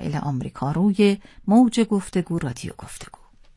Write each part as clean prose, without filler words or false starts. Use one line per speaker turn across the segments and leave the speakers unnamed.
مسائل آمریکا روی موج گفتگو رادیو گفتگو.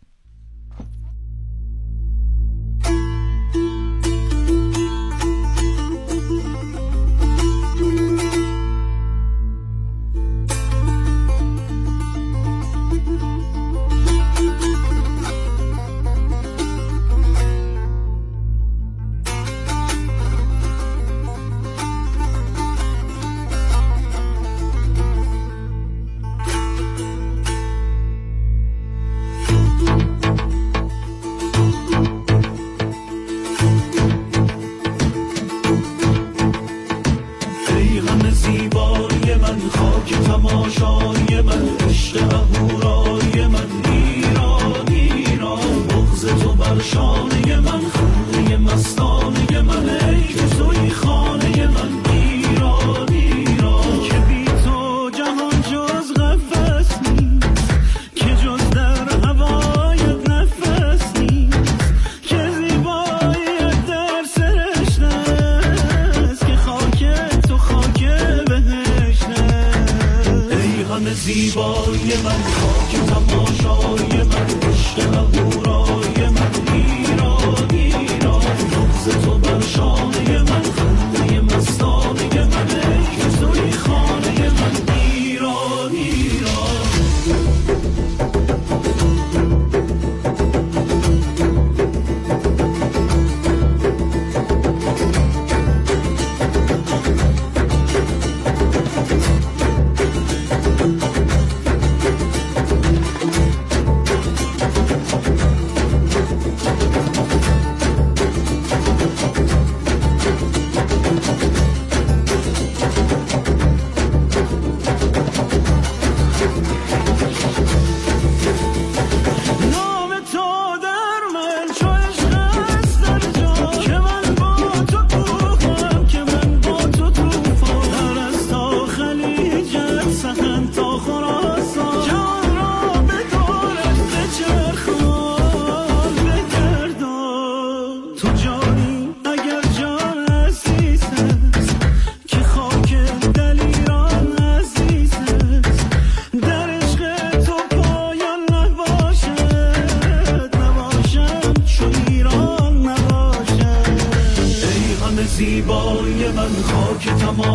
زیبای من، خاک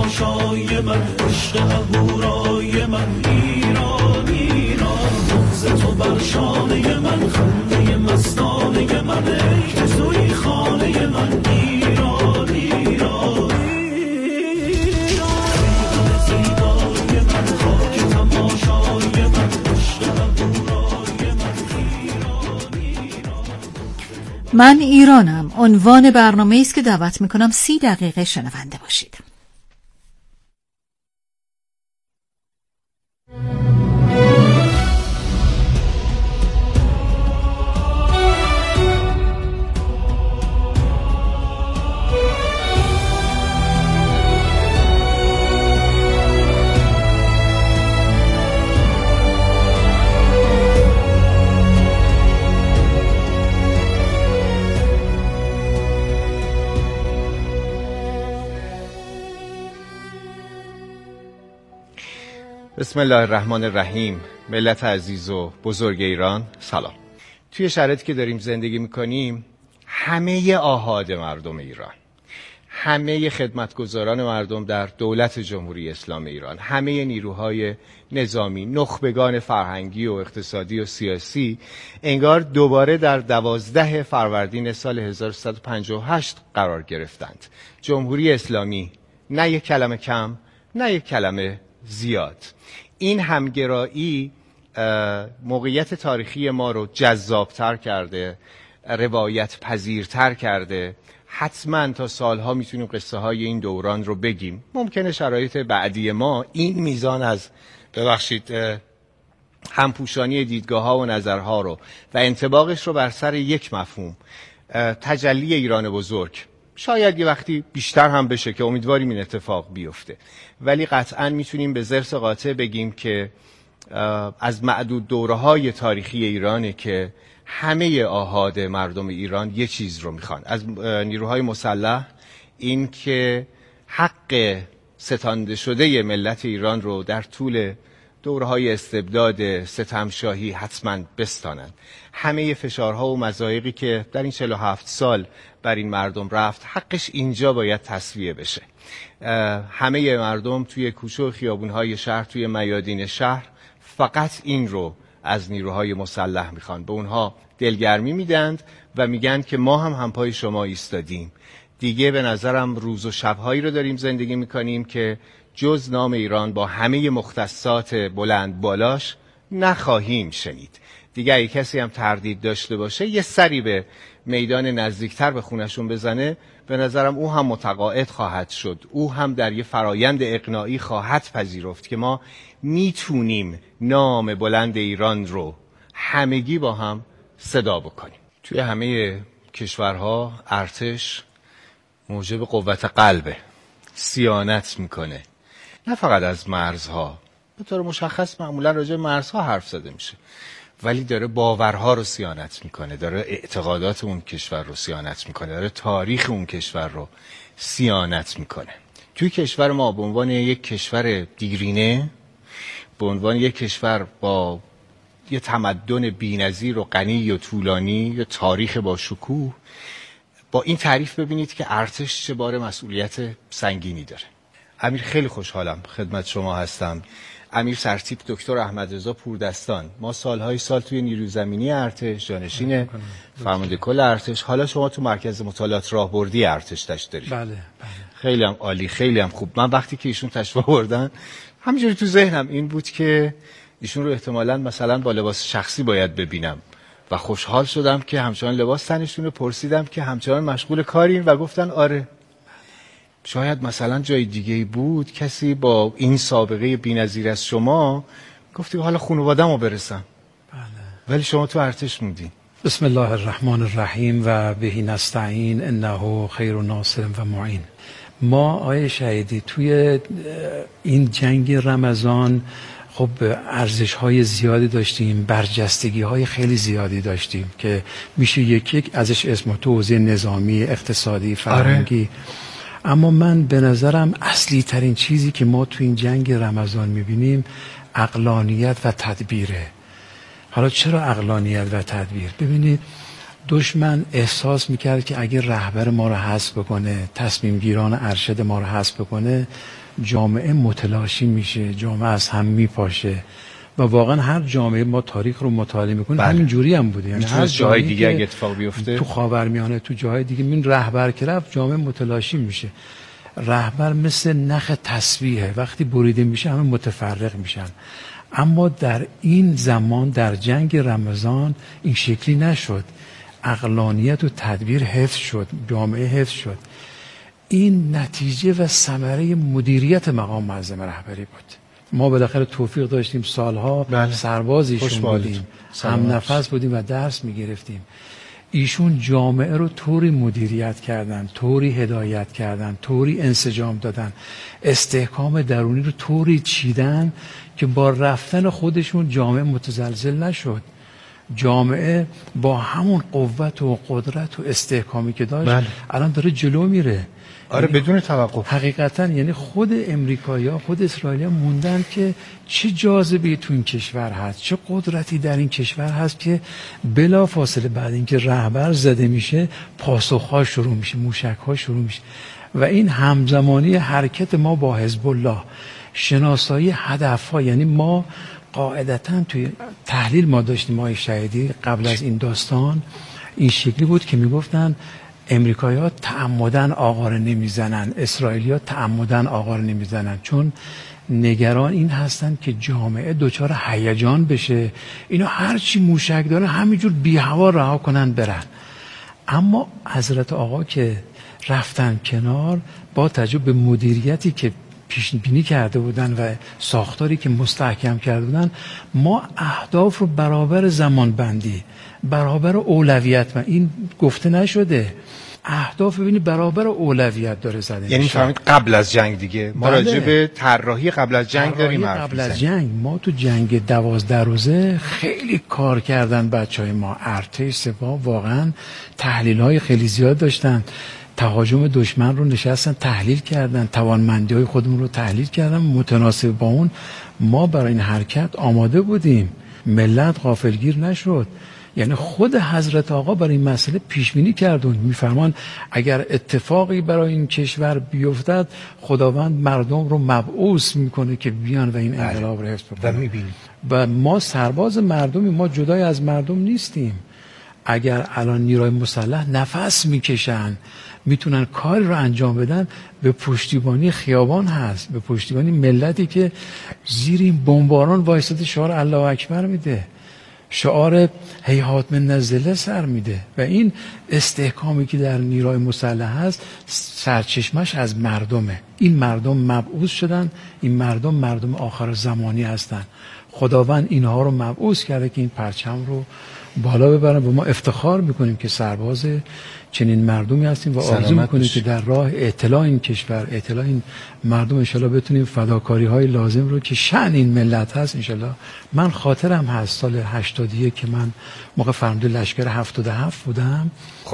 تماشای من، عشق اهورای من، ایران ایران، بغض تو بر شانه من، خنده مستانه من، ای که توی خانه من، ایران ایران ایران، زیبای من، خاک تماشای من، عشق اهورای من، ایران ایران.
من ایرانم عنوان برنامه‌ای است که دعوت می‌کنم 30 دقیقه شنونده باشید.
بسم الله الرحمن الرحیم. ملت عزیز و بزرگ ایران، سلام. توی شرایطی که داریم زندگی میکنیم، همه آحاد مردم ایران، همه خدمتگزاران مردم در دولت جمهوری اسلامی ایران، همه نیروهای نظامی، نخبگان فرهنگی و اقتصادی و سیاسی انگار دوباره در 12 فروردین سال 1358 قرار گرفتند. جمهوری اسلامی، نه یک کلمه کم، نه یک کلمه زیاد. این همگرایی موقعیت تاریخی ما رو جذابتر کرده، روایت پذیرتر کرده. حتما تا سالها میتونیم قصه های این دوران رو بگیم. ممکنه شرایط بعدی ما این میزان از همپوشانی دیدگاه ها و نظرها رو و انطباقش رو بر سر یک مفهوم، تجلی ایران بزرگ، شاید یه وقتی بیشتر هم بشه که امیدواریم این اتفاق بیفته، ولی قطعا میتونیم به ضرس قاطع بگیم که از معدود دوره‌های تاریخی ایرانه که همه آحاد مردم ایران یه چیز رو میخوان از نیروهای مسلح، این که حق ستانده شده ملت ایران رو در طول دورهای استبداد ستمشاهی حتما بستانند. همه فشارها و مضایقی که در این 47 سال بر این مردم رفت حقش اینجا باید تسویه بشه. همه مردم توی کوچه و خیابونهای شهر، توی میادین شهر فقط این رو از نیروهای مسلح میخوان. به اونها دلگرمی میدند و میگن که ما هم همپای شما ایستادیم. دیگه به نظرم روز و شبهایی رو داریم زندگی میکنیم که جز نام ایران با همه مختصات بلند بالاش نخواهیم شنید. دیگه اگه کسی هم تردید داشته باشه یه سری به میدان نزدیکتر به خونشون بزنه، به نظرم او هم متقاعد خواهد شد، او هم در یه فرایند اقناعی خواهد پذیرفت که ما میتونیم نام بلند ایران رو همگی با هم صدا بکنیم. توی همه کشورها ارتش موجب قوت قلبه، صیانت میکنه، نه فقط از مرزها. به طور مشخص معمولا راجع به مرزها حرف زده میشه، ولی داره باورها رو صیانت میکنه، داره اعتقادات اون کشور رو صیانت میکنه، داره تاریخ اون کشور رو صیانت میکنه. توی کشور ما به عنوان یک کشور دیرینه، به عنوان یک کشور با یه تمدن بی‌نظیر و غنی و طولانی، یه تاریخ با شکوه، با این تعریف ببینید که ارتش چه بار مسئولیت سنگینی داره. امیر، خیلی خوشحالم خدمت شما هستم. امیر سرتیپ دکتر احمدرضا پوردستان، ما سالهای سال توی نیروی زمینی ارتش جانشین فرمانده کل ارتش، حالا شما تو مرکز مطالعات راهبردی ارتش دارید.
بله.
خیلی هم عالی، خیلی هم خوب. من وقتی که ایشون تشریف آوردن همینجوری تو ذهنم این بود که ایشون رو احتمالاً مثلا با لباس شخصی باید ببینم و خوشحال شدم که همچنان لباس تنشون رو پرسیدم که همچنان مشغول کارین و گفتن آره. شاید مثلا جای دیگه بود کسی با این سابقه بی‌نظیر از شما گفتی حالا خانواده‌مو برسم.
بله.
ولی شما تو ارتش موندین.
بسم الله الرحمن الرحیم و بهی نستعین انه خیر ناصر و معین. ما آیه شهیدی توی این جنگ رمضان خب ارزش‌های زیادی داشتیم، برجستگی‌های خیلی زیادی داشتیم که میشه یک ازش اسم توزیع نظامی، اقتصادی، فرهنگی. اما من به نظرم اصلی ترین چیزی که ما تو این جنگ رمضان میبینیم عقلانیت و تدبیره. حالا چرا عقلانیت و تدبیر؟ ببینید دشمن احساس میکرد که اگه رهبر ما رو حذف بکنه، تصمیم گیران ارشد ما رو حذف بکنه، جامعه متلاشی میشه، جامعه از هم میپاشه. و واقعا هر جامعه ما تاریخ رو مطالعه میکنیم همین جوری هم بوده. یعنی هر
جای دیگه اگه اتفاق بیفته
تو خاورمیانه، تو جاهای دیگه، این رهبر که رفت جامعه متلاشی میشه. رهبر مثل نخ تسبیحه، وقتی بریده میشه همه متفرق میشن. اما در این زمان در جنگ رمضان این شکلی نشد. عقلانیت و تدبیر حفظ شد، جامعه حفظ شد. این نتیجه و ثمره مدیریت مقام معظم رهبری بود. ما بالاخره توفیق داشتیم سالها سرباز ایشون بودیم، هم نفس بودیم و درس میگرفتیم. ایشون جامعه رو طوری مدیریت کردن، طوری هدایت کردن، طوری انسجام دادن، استحکام درونی رو طوری چیدن که با رفتن خودشون جامعه متزلزل نشد. جامعه با همون قوت و قدرت و استحکامی که داشت الان داره جلو میره.
آره بدون توقف.
حقیقتا یعنی خود امریکایی‌ها، خود اسرائیلی‌ها موندن که چه جاذبه‌ای تو این کشور هست، چه قدرتی در این کشور هست که بلا فاصله بعد اینکه رهبر زده میشه پاسخ‌ها شروع میشه، موشک‌ها شروع میشه. و این همزمانی حرکت ما با حزب الله، شناسایی هدف‌ها. یعنی ما قاعدتاً توی تحلیل ما داشتیم ما شهیدی قبل از این داستان این شکلی بود که میگفتن امریکایی‌ها تعمدن آقا رو نمیزنن، اسرائیلی‌ها تعمدن آقا رو نمیزنن، چون نگران این هستن که جامعه دچار هیجان بشه، اینا هرچی موشک دارن همینجور بی هوا رها کنن برن. اما حضرت آقا که رفتن کنار با توجه به مدیریتی که پیش بینی کرده بودن و ساختاری که مستحکم کرده بودن، ما اهداف رو برابر زمان بندی، برابر اولویت، و این گفته نشده، اهداف ببینید برابر اولویت داره زده.
یعنی فهمید قبل از جنگ دیگه ما راجع به طراحی قبل از جنگ داریم حرف
قبل از جنگ ما تو جنگ 12 روزه خیلی کار کردن بچهای ما، ارتش، سپاه، واقعا تحلیل‌های خیلی زیاد داشتن. تهاجم دشمن رو نشستن تحلیل کردن، توانمندی‌های خودمون رو تحلیل کردن، متناسب با اون ما برای این حرکت آماده بودیم. ملت غافلگیر نشد. یعنی خود حضرت آقا برای این مسئله پیش بینی کردن، میفرمان اگر اتفاقی برای این کشور بیفتد خداوند مردم رو مبعوث میکنه که بیان و این انقلاب رو حفظ بکنن. و میبینیم و ما سرباز مردمی، ما جدای از مردم نیستیم. اگر الان نیروی مسلح نفس میکشن میتونن کاری رو انجام بدن، به پشتیبانی خیابان هست، به پشتیبانی ملتی که زیر این بمباران وایساده شعار الله اکبر میده، شعار هیهات من الظل سر میده. و این استحکامی که در نیروی مسلح هست سرچشمش از مردمه. این مردم مبعوث شدن، این مردم آخر زمانی هستن. خداوند اینها رو مبعوث کرده که این پرچم رو بالا ببرن و ما افتخار میکنیم که سرباز چنین مردمی هستیم و آرزو میکنیم که در راه اطلاع این کشور، اطلاع این مردم انشالله بتونیم فداکاری های لازم رو که شأن این ملت هست انشالله. من خاطرم هست سال 81 که من موقع فرمانده لشکر 77 بودم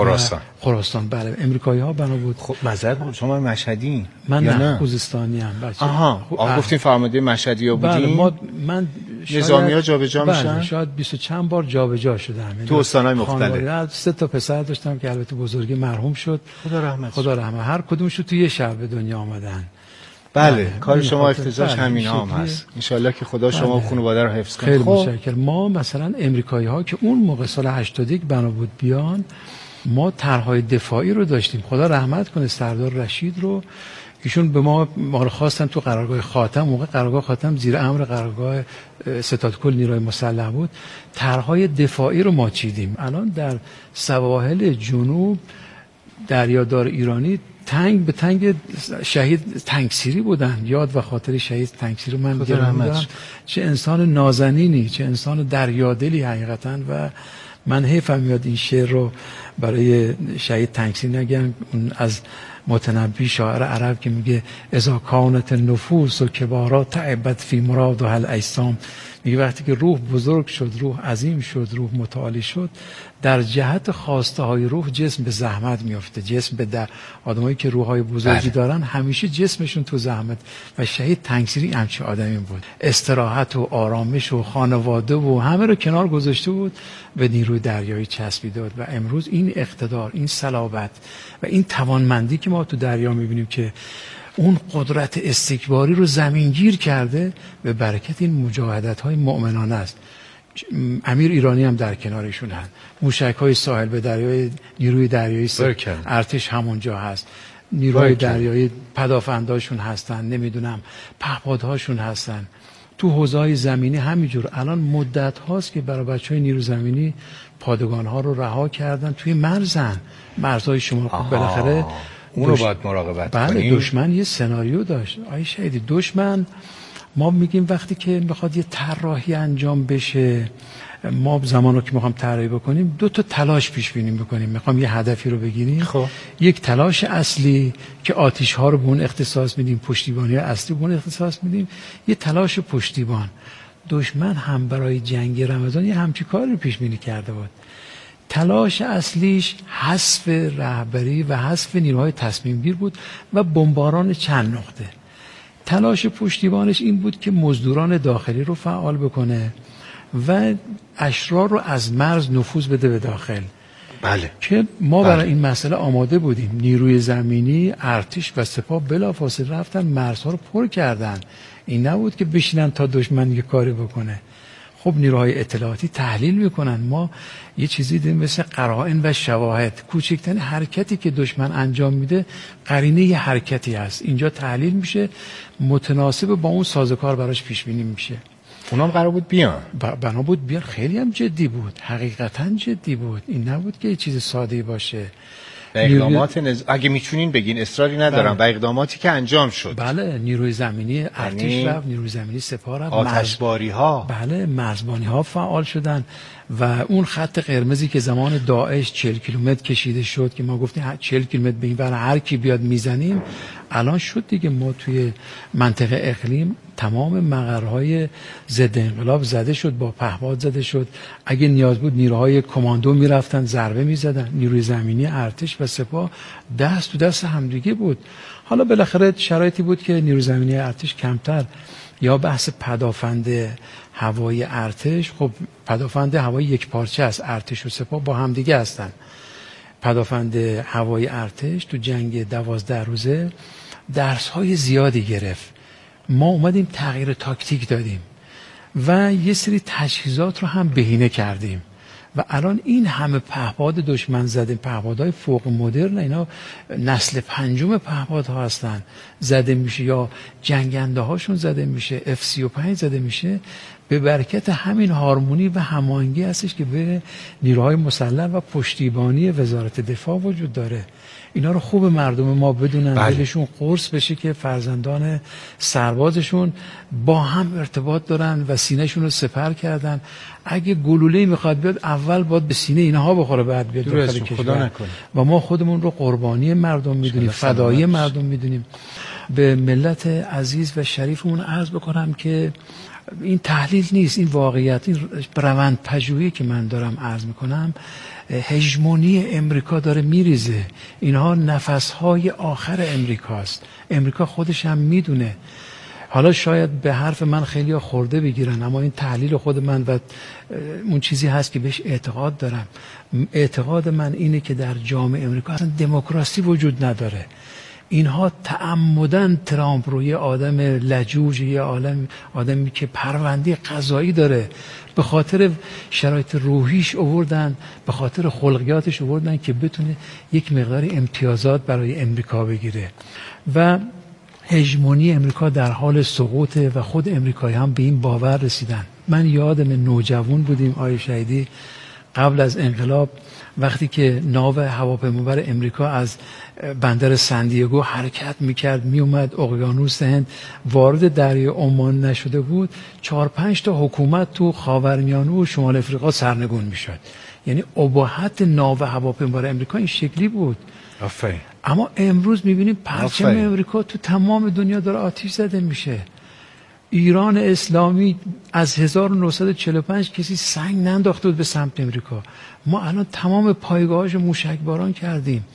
خراسان بله. امریکایی ها بنا بود.
خب معذرت شما مشهدی؟
من نه خوزستانی ام بچه.
آها گفتین فرمانده مشهدی ها بودین؟
بله من
نظامی ها جابجا میشن؟
شاید 20 چند بار جابجا شدم
تو استان‌های مختلف.
3 تا پسر داشتم که البته بزرگی مرحوم شد، خدا رحمت. هر کدومشون تو یه شهر به دنیا آمدن.
بله کار شما افتضاح همین هم هست. ان شاءالله که خدا شما و خانواده رو حفظ کنه.
خیلی متشکرم. ما مثلا امریکایی ها که اون موقع سال 81 بنا بود بیان، ما طرح‌های دفاعی رو داشتیم. خدا رحمت کنه سردار رشید رو، ایشون به ما رو خواستن تو قرارگاه خاتم. موقع قرارگاه خاتم زیر امر قرارگاه ستاد کل نیروی مسلح بود. طرح‌های دفاعی رو ما چیدیم. الان در سواحل جنوب دریادار ایرانی تنگ به تنگ شهید تنگسیری بودن. یاد و خاطر شهید تنگسیری من گرامی. چه انسان نازنینی، چه انسان دریادلی حقیقتا. و من حیفم میاد این شعر رو برای شهید تنگسیری نگم. اون از متنبی شاعر عرب که میگه اذا کانت النفوس و کبارا تعبت فی مراد و هل اجسام، میگه وقتی که روح بزرگ شد، روح عظیم شد، روح متعالی شد، در جهت خواسته های روح جسم به زحمت میفته. جسم به در آدمایی که روحای بزرگی دارن همیشه جسمشون تو زحمت. و شهید تنگسیری همچین آدمی بود. استراحت و آرامش و خانواده و همه رو کنار گذاشته بود، به نیروی دریایی چسبیده بود. و امروز این اقتدار، این صلابت و این توانمندی که ما تو دریا میبینیم که اون قدرت استکباری رو زمینگیر کرده، به برکت این مجاهدت‌های مؤمنانه است. امیر ایرانی هم در کنارشون هست. موشک‌های ساحل به دریای نیروی دریایی ارتش همونجا هست. نیروی دریایی پدافنداشون هستن، نمیدونم پهپادهاشون هستن. تو حوزه‌های زمینی همینجور. الان مدت هاست که برای بچهای نیرو زمینی پادگان‌ها رو رها کردن، توی مرزهای شما بالاخره
اون رو باید مراقبت کنیم.
بله دشمن یه سناریو داشت. آی شهیدی دشمن، ما میگیم وقتی که میخواد یه طراحی انجام بشه، ما زمانو که میخوام طراحی بکنیم 2 تا تلاش پیش بینی میکنیم. میخوام یه هدفی رو بگیریم. خب. یک تلاش اصلی که آتش ها رو به اون اختصاص میدیم، پشتیبانی اصلی به اون اختصاص میدیم. یه تلاش پشتیبان. دشمن هم برای جنگ رمضان یه همچین کاری رو پیش بینی کرده بود. تلاش اصلیش حذف رهبری و حذف نیروهای تصمیم گیر بود و بمباران چند نقطه. تلاش پشتیبانش این بود که مزدوران داخلی رو فعال بکنه و اشرار رو از مرز نفوذ بده به داخل.
بله.
که ما برای این مسئله آماده بودیم. نیروی زمینی، ارتش و سپاه بلافاصله رفتن مرزها رو پر کردن. این نبود که بشینن تا دشمن یه کاری بکنه. خب نیروهای اطلاعاتی تحلیل میکنن. ما یه چیزی داریم مثل قرائن و شواهد. کوچکترین حرکتی که دشمن انجام میده قرینه یه حرکتی هست. اینجا تحلیل میشه، متناسب با اون سازوکار براش پیش بینی میشه.
اونام قرار بود بیان.
بنا بود بیان. خیلی هم جدی بود. حقیقتا جدی بود. این نبود که یه چیز ساده‌ای باشه.
اقدامات اگه میتونین بگین، اصراری ندارم. و اقداماتی که انجام شد.
بله نیروی زمینی ارتش رفت، نیروی زمینی سپاه رفت،
آتشباری ها.
بله مرزبانی ها فعال شدن و اون خط قرمزی که زمان داعش 40 کیلومتر کشیده شد که ما گفتیم 40 کیلومتر به این ور هر کی بیاد میزنیم، الان شد دیگه ما توی منطقه اقلیم تمام مقرهای ضد انقلاب زده شد، با پهپاد زده شد. اگه نیاز بود نیروهای کماندو میرفتن ضربه میزدن، نیروی زمینی ارتش و سپاه دست تو دست همدیگه بود. حالا بالاخره شرایطی بود که نیروی زمینی ارتش کمتر، یا بحث پدافند هوایی ارتش. خب پدافند هوایی یک پارچه است، ارتش و سپاه با همدیگه هستن. پدافند هوایی ارتش تو جنگ 12 روزه درس‌های زیادی گرفت. ما اومدیم تغییر تاکتیک دادیم و یه سری تجهیزات رو هم بهینه کردیم و الان این همه پهپاد دشمن زدیم، پهپادهای فوق مدرن، اینا نسل پنجم پهپادها هستن، زده میشه یا جنگنده هاشون زده میشه، F-35 زده میشه، به برکت همین هارمونی و هماهنگی هستش که به نیروهای مسلح و پشتیبانی وزارت دفاع وجود داره. اینا رو خوب مردم ما بدونن، دلشون قرص بشه که فرزندان سربازشون با هم ارتباط دارن و سینه‌شون رو سپر کردن. اگه گلوله‌ای میخواد بیاد اول باید به سینه اینها بخوره، بعد بیاد داخل کشور. و ما خودمون رو قربانی مردم میدونیم، فدایی مردم میدونیم. به ملت عزیز و شریفمون عرض بکنم که این تحلیل نیست، این واقعیت، این روند پژوهی که من دارم عرض میکنم. هژمونی امریکا داره میریزه. اینها نفسهای آخر امریکاست. امریکا خودش هم میدونه. حالا شاید به حرف من خیلی خورده بگیرن، اما این تحلیل خود من و اون چیزی هست که بهش اعتقاد دارم. اعتقاد من اینه که در جامعه امریکا اصلا دموکراسی وجود نداره. اینها تعمدن ترامپ رو، یه آدم لجوج، یه آدمی که پرونده قضایی داره، به خاطر شرایط روحیش آوردن، به خاطر خلقیاتش آوردن که بتونه یک مقدار امتیازات برای امریکا بگیره و هژمونی امریکا در حال سقوطه و خود امریکایی هم به این باور رسیدن. من یادم نوجوان بودیم آقای شهیدی، قبل از انقلاب، وقتی که ناو هواپیمابر امریکا از بندر سندیگو حرکت میکرد میومد اقیانوس هند، وارد دریای عمان نشده بود، 4-5 تا حکومت تو خاورمیانه و شمال افریقا سرنگون میشد. یعنی اباحت ناو هواپیمابر امریکا این شکلی بود.
آفرین.
اما امروز میبینیم پرچم امریکا تو تمام دنیا داره آتیش زده میشه. ایران اسلامی از 1945 کسی سنگ ننداخته بود به سمت امریکا. ما الان تمام پایگاهاش موشکباران کردیم،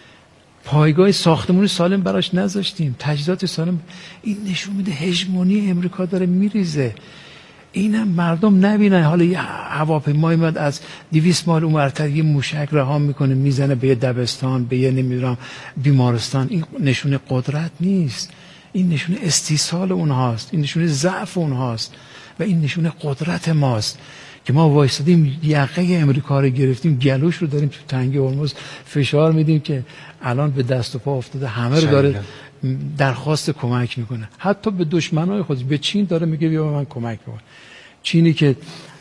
پایگاه ساختمون سالم براش نذاشتیم، تجهیزات سالم. این نشون میده هژمونی امریکا داره میریزه. اینم مردم نبینن. حالا یه هواپیمای میاد از 200 مایل اونورتر یه موشک رها میکنه میزنه به یه دبستان، به یه نمیدونم بیمارستان. این نشون قدرت نیست، این نشون استیصال اونهاست، این نشون ضعف اونهاست و این نشون قدرت ماست که ما وایسادیم یقه امریکا رو گرفتیم، گلوش رو داریم تو تنگه هرمز فشار میدیم که الان به دست و پا افتاده، همه رو داره درخواست کمک میکنه، حتی به دشمنای خودش. به چین داره میگه بیا من کمک بکن. چینی که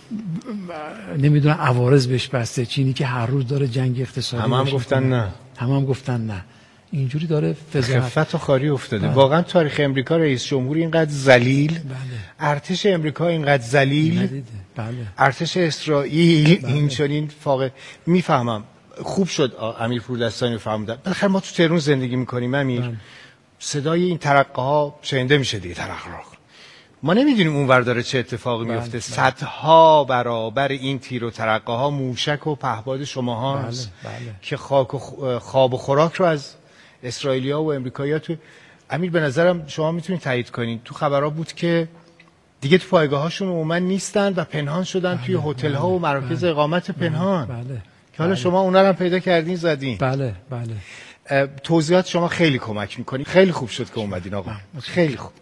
نمیدونم عوارض بهش بسته، چینی که هر روز داره جنگ اقتصادی،
هم گفتن نه،
هم گفتن نه. اینجوری داره
خفت و خاری افتاده. واقعا تاریخ امریکا، رئیس جمهور اینقدر ذلیل،
بله.
ارتش امریکا اینقدر ذلیل،
بله.
ارتش اسرائیل بله. این چنین فاقد. میفهمم. خوب شد امیر پوردستانی فهمیدن. بالاخره ما تو تهران زندگی میکنیم امیر. بله. صدای این ترقه ها شنیده میشه دیگه، ترقراق. ما نمیدونیم اونور داره چه اتفاقی میفته. صدها برابر این تیر و ترقه ها موشک و پهپاد شما هست که خواب و خوراک رو از اسرائیلیا و امریکایی‌ها تو. امیر به نظرم شما میتونید تایید کنین، تو خبرها بود که دیگه تو پایگاه‌هاشون عموما نیستن و پنهان شدن توی هتل‌ها و مراکز اقامت پنهان. که حالا شما اونا رو هم پیدا کردین زدین.
بله.
توضیحات شما خیلی کمک می‌کنی. خیلی خوب شد که اومدین آقا. خیلی خوب.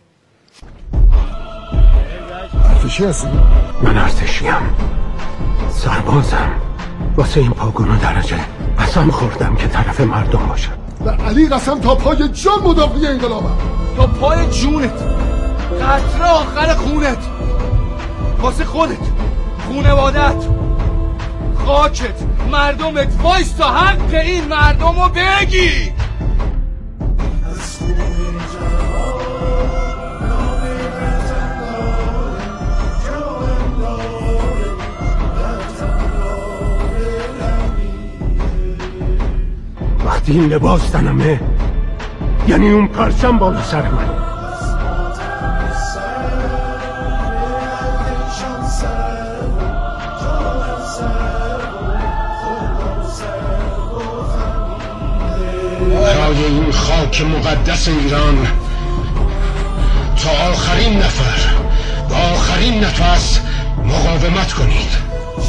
ارتشی هستی؟ من ارتشیم، سربازم. واسه این پاگون درجه قسم خوردم که طرف مردم باشم. و علی قسم تا پای جان مدافع انقلابم.
تا پای جونت، قطره آخر خونت، واسه خودت، خونوادت، خاکت، مردمت. وایس تا حق این مردم رو بگی.
وقتی این لباس تنمه یعنی اون پرچم بالا سر من. برای این خاک مقدس ایران تا آخرین نفر با آخرین نفس مقاومت کنید.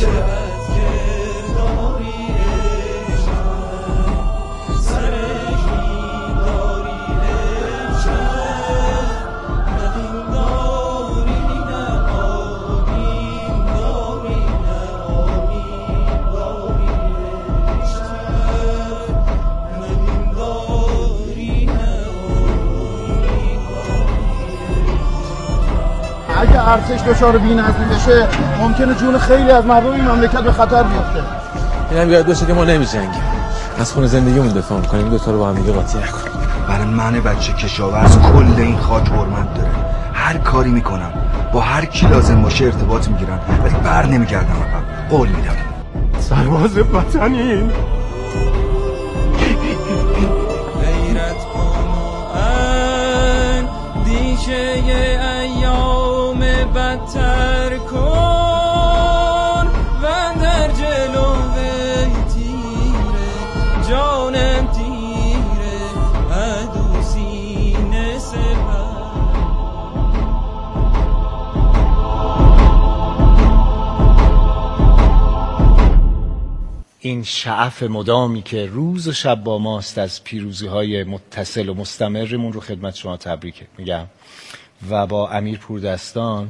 اگه ارتش دچار بی‌نظمی بشه ممکنه جون خیلی از مردم این مملکت به خطر بیفته.
اینم یاد باشه که ما نمی‌جنگیم، از خون زندگیمون دفاع می‌کنیم. دو تا رو با هم دیگه قاطی نکنیم.
برای من بچه کشاورز کل این خاک حرمت داره. هر کاری میکنم با هر کی لازم باشه ارتباط میگیرم، ولی بر نمیگردم عقب. قول میدم.
سرباز وطنیم.
غیرت کن دیشه ایام بدتر کن و در جلو تیره جانم تیره عدو سینه سپر.
این شعف مدامی که روز و شب با ماست از پیروزی‌های متصل و مستمرمون رو خدمت شما تبریک میگم و با امیر پوردستان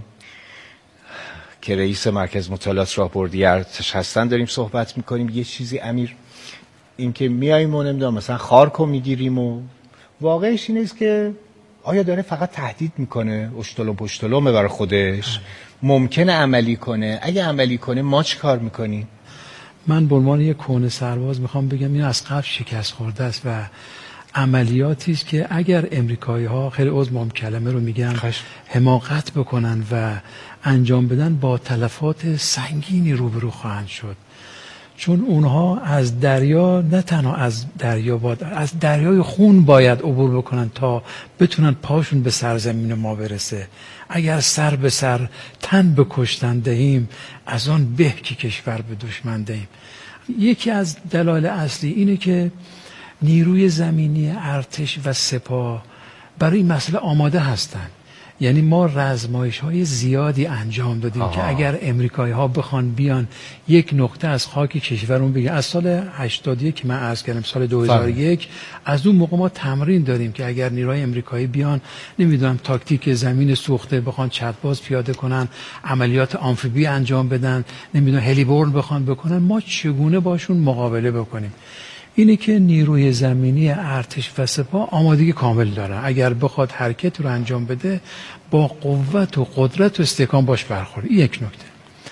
که رئیس مرکز مطالعات راهبردی ارتش هستن داریم صحبت میکنیم. یه چیزی امیر، این که میاییم و نمیدونم مثلا خارکو میگیریم و واقعش این است که آیا داره فقط تهدید میکنه، اشتلم پشتلمه برای خودش، ممکنه عملی کنه، اگه عملی کنه ما چی کار میکنیم؟
من به عنوان یک کهنه سرباز میخوام بگم این از قبل شکست خورده است و عملیاتی است که اگر امریکایی‌ها خیلی عذر کلمه رو میگم حماقت بکنن و انجام بدن با تلفات سنگینی روبرو خواهند شد، چون اونها از دریا، نه تنها از دریا، از دریای خون باید عبور بکنن تا بتونن پاشون به سرزمین ما برسه. اگر سر به سر تن به کشتن دهیم از آن به که کشور به دشمن دهیم. یکی از دلایل اصلی اینه که نیروی زمینی ارتش و سپاه برای این مسئله آماده هستند. یعنی ما رزمایش‌های زیادی انجام دادیم که اگر امریکایی‌ها بخوان بیان یک نقطه از خاک کشورمون بگیرن، از سال 81 که من عرض کردم سال 2001 از اون موقع ما تمرین داریم که اگر نیروهای امریکایی بیان، نمیدونم تاکتیک زمین سوخته بخوان چت‌باز پیاده کنن، عملیات آمفیبی انجام بدن، نمیدونم هلیبورن بخوان بکنن، ما چگونه باشون مقابله بکنیم. اینه که نیروی زمینی ارتش و سپاه آمادگی کامل داره. اگر بخواد حرکت رو انجام بده با قوت و قدرت و استحکام باش برخوره. این یک نکته.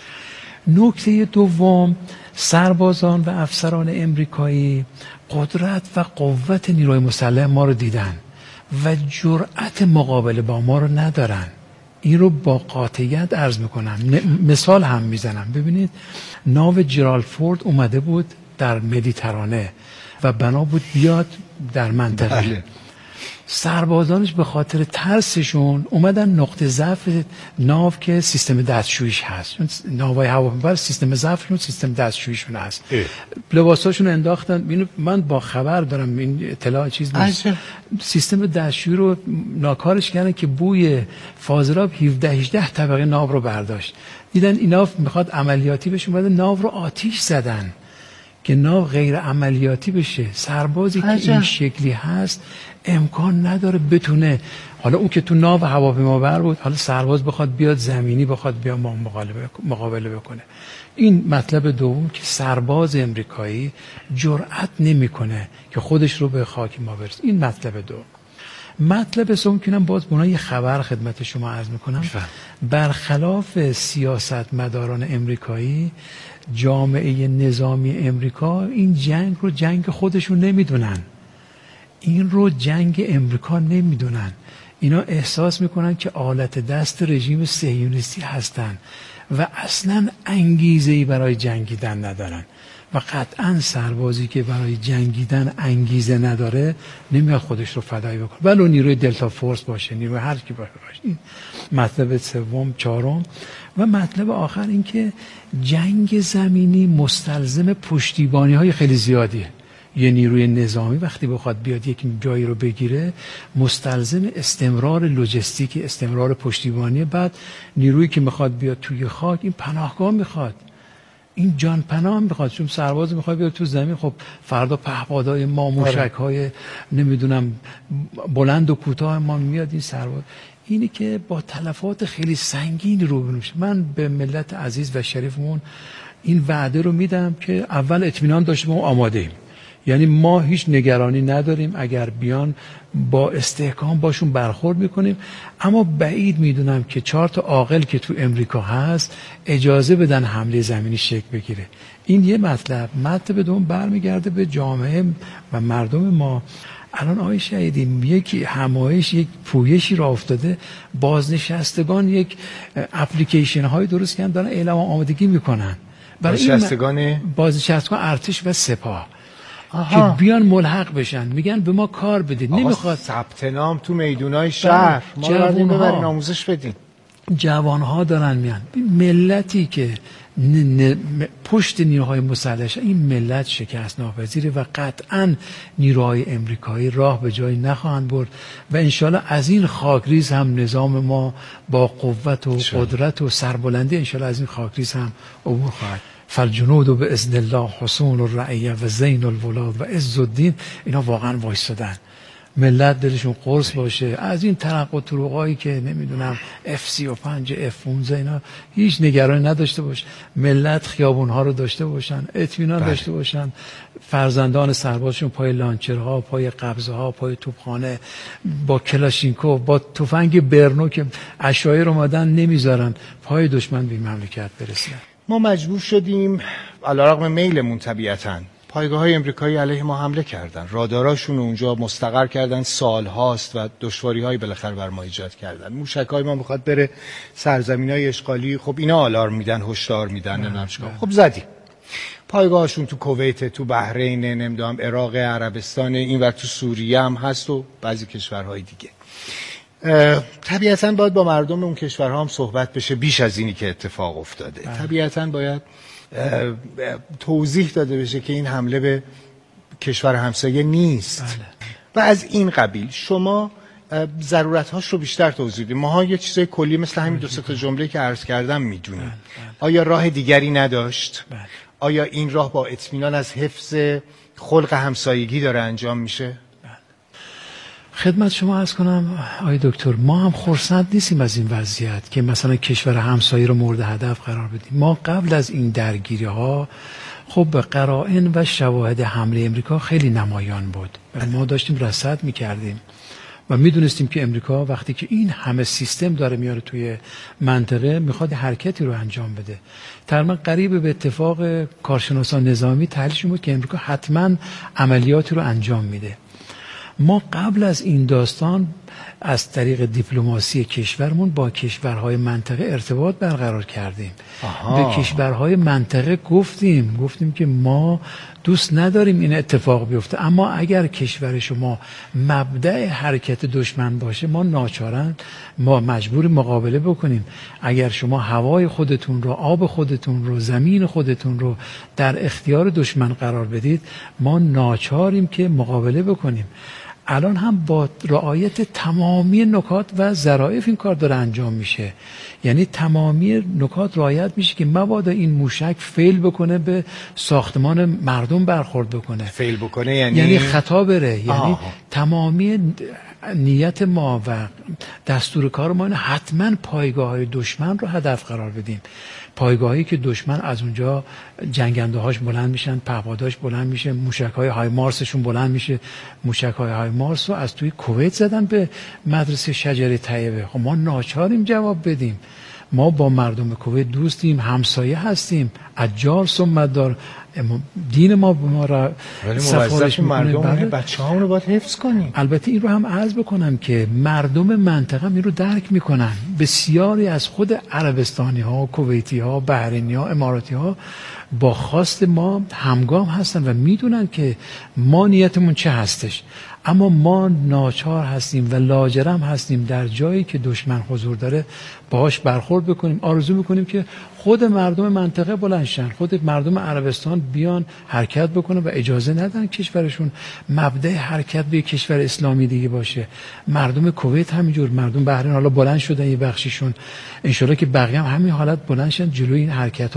نکته دوم، سربازان و افسران امریکایی قدرت و قوت نیروی مسلح ما رو دیدن و جرأت مقابله با ما رو ندارن. این رو با قاطعیت عرض میکنم. مثال هم میزنم. ببینید ناو جرالد فورد اومده بود در مدیترانه و بنا بود بیاد در منطقه. سربازانش به خاطر ترسشون اومدن نقطه ضعف ناو که سیستم دستشوییش هست، ناوهای هواپیما سیستم ضعفشون سیستم دستشوییشون هست، لباساشون انداختن. من با خبر دارم، این اطلاع چیز نیست. سیستم دستشویی رو ناکارش کردن که بوی فاضلاب 17-18 طبقه ناو رو برداشت. دیدن اینا میخواد عملیاتی بشه، اومدن ناو رو آتیش زدن که ناو غیر عملیاتی بشه. سربازی که این شکلی هست امکان نداره بتونه، حالا اون که تو ناو هواپیما بر بود، حالا سرباز بخواد بیاد زمینی بخواد بیاد مقابله بکنه. این مطلب دوم که سرباز امریکایی جرأت نمیکنه که خودش رو به خاک ما برسه. این مطلب دوم. مطلب سوم که من باز بنا یه خبر خدمت شما عرض میکنم. برخلاف سیاستمداران امریکایی، جامعه نظامی امریکا این جنگ رو جنگ خودشون نمیدونن، این رو جنگ امریکا نمیدونن. اینا احساس میکنن که آلت دست رژیم صهیونیستی هستن و اصلا انگیزه‌ای برای جنگیدن ندارن و قطعا سربازی که برای جنگیدن انگیزه نداره نمیاد خودش رو فدایی بکنه، ولو نیروی دلتا فورس باشه، نیروی هر کی باشه. این مطلب سوم. چهارم و مطلب آخر این که جنگ زمینی مستلزم پشتیبانی خیلی زیادیه. یه نیروی نظامی وقتی بخواد بیاد یک جایی رو بگیره مستلزم استمرار لوجستیک، استمرار پشتیبانی. بعد نیرویی که میخواد بیاد توی خاک این پناهگاه میخواد، این جان پناه میخواد، چون سرباز میخواد بیاد تو زمین. خب فردا پهپادهای ما، موشک‌های نمیدونم بلند و کوتاه ما میاد این سرباز. اینی که با تلفات خیلی سنگین روبرو میشه. من به ملت عزیز و شریفمون این وعده رو میدم که اول اطمینان داشته باشیم آماده ایم، یعنی ما هیچ نگرانی نداریم، اگر بیان با استحکام باشون برخورد میکنیم. اما بعید میدونم که 4 تا عاقل که تو امریکا هست اجازه بدن حمله زمینی شکل بگیره. این یه مطلب. مطلب دوم برمیگرده به جامعه و مردم ما. الان آقای شهیدی یک همایش، یک پویشی را افتاده، بازنشستگان یک اپلیکیشن های درست کردن دارن اعلام آمادگی میکنن برای بازنشستگان ارتش و سپاه که بیان ملحق بشن. میگن به ما کار بدید. نمیخواد
ثبت نام تو میدونای شهر، ما رو ببرین آموزش بدین.
جوانها دارن میان. ملتی که پشت نیروهای مسلح، این ملت شکست ناپذیره و قطعا نیروهای امریکایی راه به جایی نخواهند برد و انشالله از این خاکریز هم نظام ما با قوت و قدرت و سربلندی انشالله از این خاکریز هم عبور خواهد. فالجنود و به اذن الله حصون الرعیه و زین الولاد و عز الدین. اینا واقعا وایستادن. ملت دلشون قرص باشه از این ترق و طرقایی که نمیدونم F-35 F-15 اینا هیچ نگرانی نداشته باشه. ملت خیابونها رو داشته باشن، اطمینان داشته باشن، فرزندان سربازشون پای لانچرها، پای قبضها، پای توپخانه با کلاشینکوف، با تفنگ برنو که عشایر اومدن نمیذارن پای دشمن به مملکت برسن.
ما مجبور شدیم علیرغم میلمون طبیعتاً پایگاه‌های امریکایی علیه ما حمله کردن، راداراشون اونجا مستقر کردن سال‌هاست و دشواری‌های بالاخره بر ما ایجاد کردن. موشک‌های ما می‌خواد بره سرزمین‌های اشغالی، خب اینا آلارم میدن، هشدار میدن، نمیدونم چیکار. خب زدیم. پایگاهشون تو کویت، تو بحرین، نمیدونم عراق، عربستان، اینور تو سوریه هم هست و بعضی کشورهای دیگه. طبیعتاً باید با مردم اون کشورها هم صحبت بشه بیش از اینی که اتفاق افتاده. طبیعتاً باید توضیح داده بشه که این حمله به کشور همسایه نیست و از این قبیل. شما ضرورت‌هاش رو بیشتر توضیح بدید. ماها یه چیزای کلی مثل همین 2-3 تا جمله که عرض کردم میدونیم. آیا راه دیگری نداشت؟ آیا این راه با اطمینان از حفظ خلق همسایگی داره انجام میشه؟
خدمت شما عرض کنم آقای دکتر، ما هم خرسند نیستیم از این وضعیت که مثلا کشور همسایه رو مورد هدف قرار بدیم. ما قبل از این درگیری ها خب قرائن و شواهد حمله امریکا خیلی نمایان بود و ما داشتیم رصد میکردیم و میدونستیم که امریکا وقتی که این همه سیستم داره میاره توی منطقه میخواد حرکتی رو انجام بده. تقریبا قریب به اتفاق کارشناسان نظامی تحلیلشون بود که امریکا حتما عملیاتی رو انجام میده. ما قبل از این داستان از طریق دیپلماسی کشورمون با کشورهای منطقه ارتباط برقرار کردیم. به کشورهای منطقه گفتیم که ما دوست نداریم این اتفاق بیفته، اما اگر کشور شما مبدأ حرکت دشمن باشه ما ناچارن، ما مجبور مقابله بکنیم. اگر شما هوای خودتون رو، آب خودتون رو، زمین خودتون رو در اختیار دشمن قرار بدید ما ناچاریم که مقابله بکنیم. الان هم با رعایت تمامی نکات و ظرافت این کار داره انجام میشه، یعنی تمامی نکات رعایت میشه که مبادا این موشک فیل بکنه به ساختمان مردم برخورد بکنه.
فیل بکنه
یعنی خطا بره. یعنی تمامی نیت ما و دستور کار ما اینه حتما پایگاه‌های دشمن رو هدف قرار بدیم. پایگاهی که دشمن از اونجا جنگنده هاش بلند میشن، پهپاداش بلند میشه، موشک‌های های مارسشون بلند میشه. موشک‌های های مارس رو از توی کویت زدن به مدرسه شجره طیبه. خب ما ناچاریم جواب بدیم. ما با مردم کویت دوستیم، همسایه هستیم، اجار ثم دار. دین ما به ما را
ولی
سفارش میکنه.
مردم بچه‌هامون رو باید حفظ کنیم.
البته این رو هم عرض بکنم که مردم منطقه این رو درک میکنن. بسیاری از خود عربستانی ها، کویتی ها، بحرینی ها، اماراتی ها با خواست ما همگام هستن و میدونن که ما نیتمون چه هستش. اما ما ناچار هستیم و لاجرم هستیم در جایی که دشمن حضور داره باهاش برخورد بکنیم. آرزو میکنیم که خود مردم منطقه بلند شن، خود مردم عربستان بیان حرکت بکنن و اجازه ندن کشورشون مبدأ حرکت به کشور اسلامی دیگه باشه. مردم کویت همینجور، مردم بحرین حالا بلند شدن یه بخشیشون، انشالله که بقیه هم همین حالت بلند شن جلوی این حرکت